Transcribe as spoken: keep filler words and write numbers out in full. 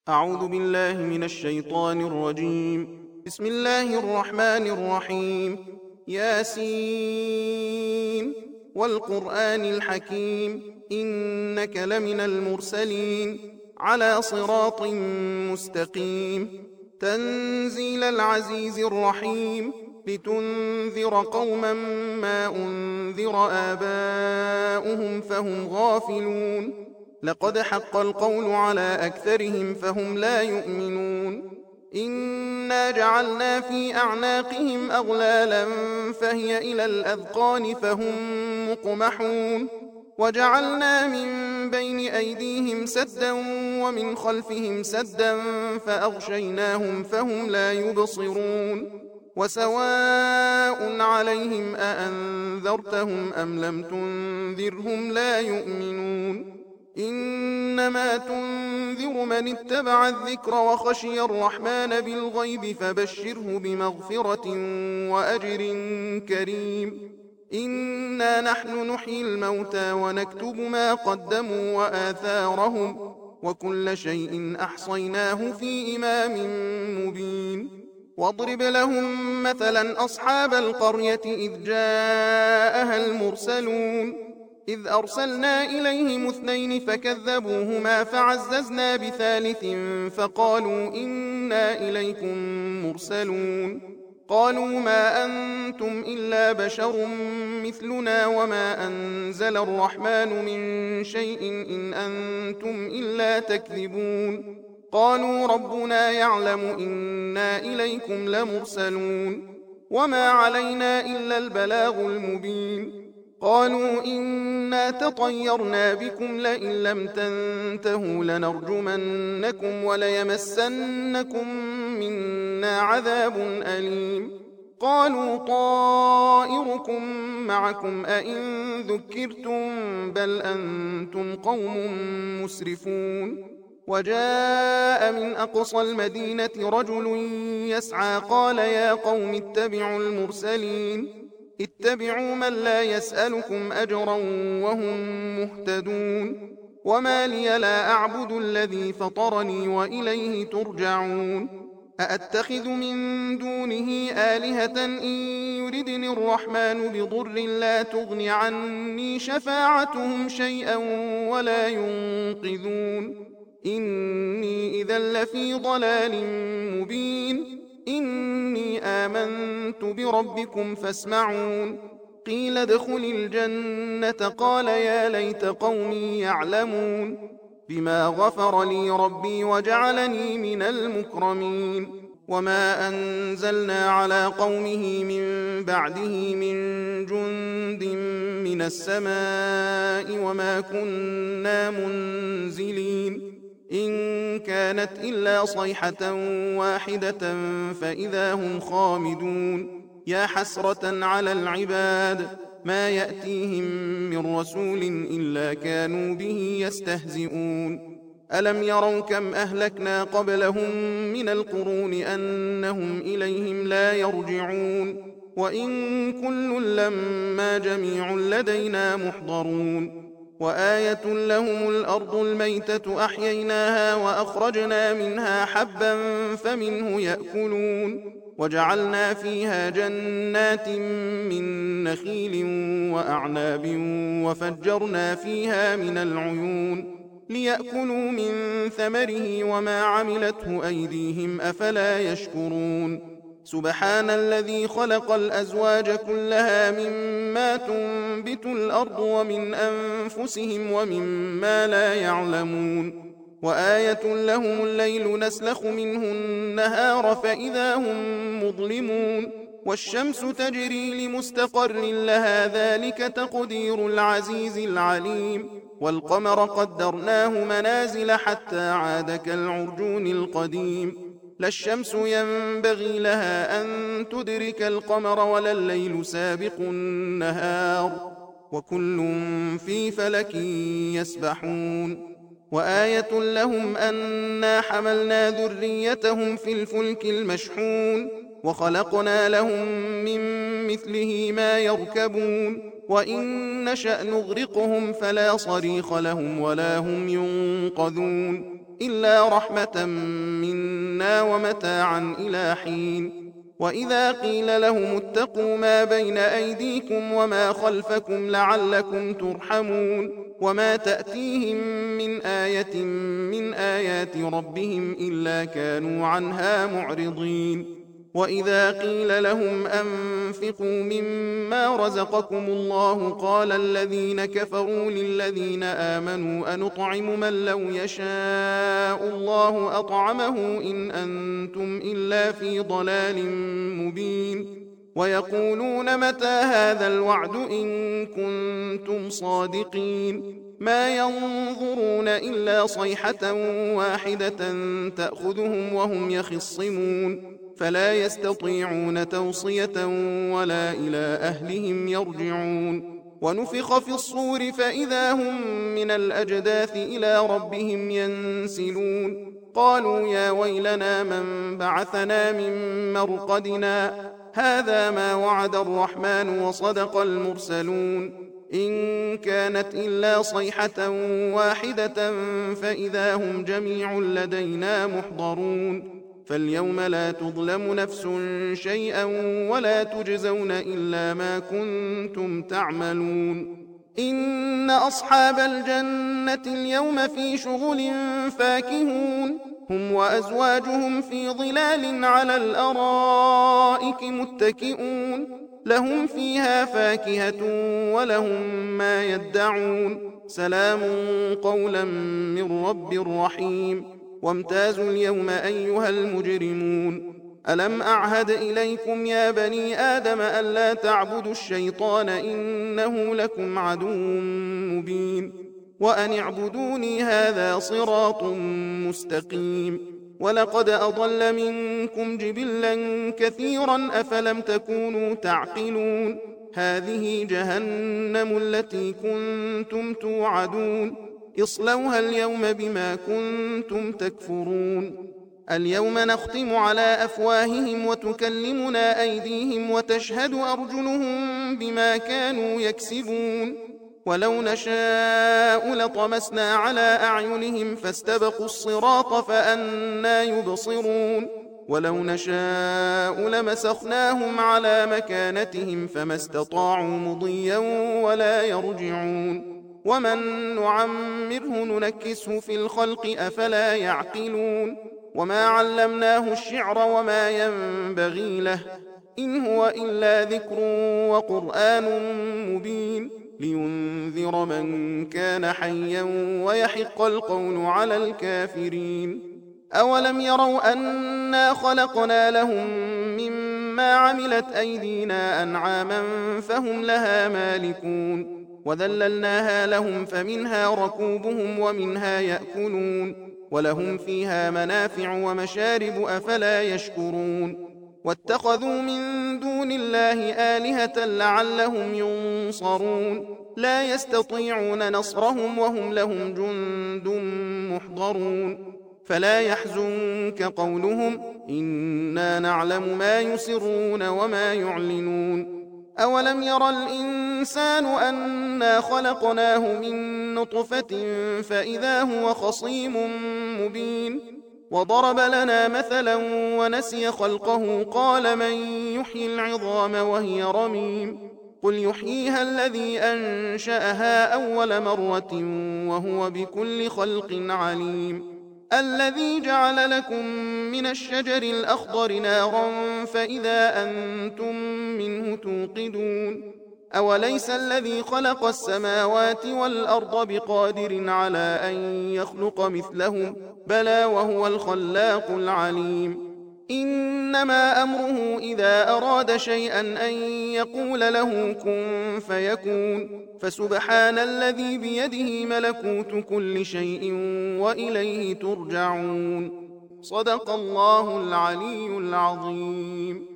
أعوذ بالله من الشيطان الرجيم. بسم الله الرحمن الرحيم. ياسين والقرآن الحكيم إنك لمن المرسلين على صراط مستقيم تنزيل العزيز الرحيم لتنذر قوما ما أنذر آباؤهم فهم غافلون لقد حق القول على أكثرهم فهم لا يؤمنون إنا جعلنا في أعناقهم أغلالا فهي إلى الأذقان فهم مقمحون وجعلنا من بين أيديهم سدا ومن خلفهم سدا فأغشيناهم فهم لا يبصرون وسواء عليهم أأنذرتهم أم لم تنذرهم لا يؤمنون إنما تنذر من اتبع الذكر وخشي الرحمن بالغيب فبشره بمغفرة وأجر كريم إنا نحن نحيي الموتى ونكتب ما قدموا وآثارهم وكل شيء أحصيناه في إمام مبين واضرب لهم مثلا أصحاب القرية إذ جاءها المرسلون إذ أرسلنا إليهم اثنين فكذبوهما فعززنا بثالث فقالوا إنا إليكم مرسلون قالوا ما أنتم إلا بشر مثلنا وما أنزل الرحمن من شيء إن أنتم إلا تكذبون قالوا ربنا يعلم إنا إليكم لمرسلون وما علينا إلا البلاغ المبين قالوا إنا تطيرنا بكم لئن لم تنتهوا لنرجمنكم وليمسنكم منا عذاب أليم قالوا طائركم معكم أئن ذكرتم بل أنتم قوم مسرفون وجاء من أقصى المدينة رجل يسعى قال يا قوم اتبعوا المرسلين اتبعوا من لا يسألكم أجرا وهم مهتدون وما لي لا أعبد الذي فطرني وإليه ترجعون أأتخذ من دونه آلهة إن يردني الرحمن بضر لا تغن عني شفاعتهم شيئا ولا ينقذون إني إذا لفي ضلال مبين إني آمنت بربكم فاسمعون قيل ادخل الجنة قال يا ليت قومي يعلمون بما غفر لي ربي وجعلني من المكرمين وما أنزلنا على قومه من بعده من جند من السماء وما كنا منزلين إن كانت إلا صيحة واحدة فإذا هم خامدون يا حسرة على العباد ما يأتيهم من رسول إلا كانوا به يستهزئون ألم يروا كم أهلكنا قبلهم من القرون أنهم إليهم لا يرجعون وإن كل لما جميع لدينا محضرون وآية لهم الأرض الميتة أحييناها وأخرجنا منها حبا فمنه يأكلون وجعلنا فيها جنات من نخيل وأعناب وفجرنا فيها من العيون ليأكلوا من ثمره وما عملته أيديهم أفلا يشكرون سبحان الذي خلق الأزواج كلها مما تنبت الأرض ومن أنفسهم ومما لا يعلمون وآية لهم الليل نسلخ منه النهار فإذا هم مظلمون والشمس تجري لمستقر لها ذلك تقدير العزيز العليم والقمر قدرناه منازل حتى عاد كالعرجون القديم لا الشمس ينبغي لها أن تدرك القمر ولا الليل سابق النهار وكل في فلك يسبحون وآية لهم أنا حملنا ذريتهم في الفلك المشحون وخلقنا لهم من مثله ما يركبون وإن نشأ نغرقهم فلا صريخ لهم ولا هم ينقذون إلا رحمة منا ومتاعا إلى حين. وإذا قيل لهم اتقوا ما بين أيديكم وما خلفكم لعلكم ترحمون وما تأتيهم من آية من آيات ربهم إلا كانوا عنها معرضين. وإذا قيل لهم أنفقوا مما رزقكم الله قال الذين كفروا للذين آمنوا أنطعم من لو يشاء الله أطعمه إن أنتم إلا في ضلال مبين. ويقولون متى هذا الوعد إن كنتم صادقين ما ينظرون إلا صيحة واحدة تأخذهم وهم يخصمون فلا يستطيعون توصية ولا إلى أهلهم يرجعون. ونفخ في الصور فإذا هم من الأجداث إلى ربهم ينسلون قالوا يا ويلنا من بعثنا من مرقدنا هذا ما وعد الرحمن وصدق المرسلون إن كانت إلا صيحة واحدة فإذا هم جميع لدينا محضرون فاليوم لا تظلم نفس شيئا ولا تجزون إلا ما كنتم تعملون. إن أصحاب الجنة اليوم في شغل فاكهون هم وأزواجهم في ظلال على الأرائك متكئون لهم فيها فاكهة ولهم ما يدعون سلام قولا من رب رحيم. وامتازوا اليوم أيها المجرمون ألم أعهد إليكم يا بني آدم ألا تعبدوا الشيطان إنه لكم عدو مبين وأن اعبدوني هذا صراط مستقيم. ولقد أضل منكم جبلا كثيرا أفلم تكونوا تعقلون هذه جهنم التي كنتم توعدون اصلوها اليوم بما كنتم تكفرون. اليوم نختم على أفواههم وتكلمنا أيديهم وتشهد أرجلهم بما كانوا يكسبون ولو نشاء لطمسنا على أعينهم فاستبقوا الصراط فأنى يبصرون ولو نشاء لمسخناهم على مكانتهم فما استطاعوا مضيا ولا يرجعون ومن نعمره ننكسه في الخلق أفلا يعقلون وما علمناه الشعر وما ينبغي له إن هو إلا ذكر وقرآن مبين لينذر من كان حيا ويحق القول على الكافرين. أولم يروا أنا خلقنا لهم مما عملت أيدينا أنعاما فهم لها مالكون وذللناها لهم فمنها ركوبهم ومنها يأكلون ولهم فيها منافع ومشارب أفلا يشكرون. واتخذوا من دون الله آلهة لعلهم ينصرون لا يستطيعون نصرهم وهم لهم جند محضرون فلا يحزنك قولهم إنا نعلم ما يسرون وما يعلنون. أولم يرى الإنسان أنا خلقناه من نطفة فإذا هو خصيم مبين وضرب لنا مثلا ونسي خلقه قال من يحيي العظام وهي رميم قل يحييها الذي أنشأها أول مرة وهو بكل خلق عليم الذي جعل لكم من الشجر الأخضر نارا فإذا أنتم منه توقدون أوليس الذي خلق السماوات والأرض بقادر على أن يخلق مثلهم بلى وهو الخلاق العليم. إنما أمره إذا أراد شيئا أن يقول له كن فيكون فسبحان الذي بيده ملكوت كل شيء وإليه ترجعون. صدق الله العلي العظيم.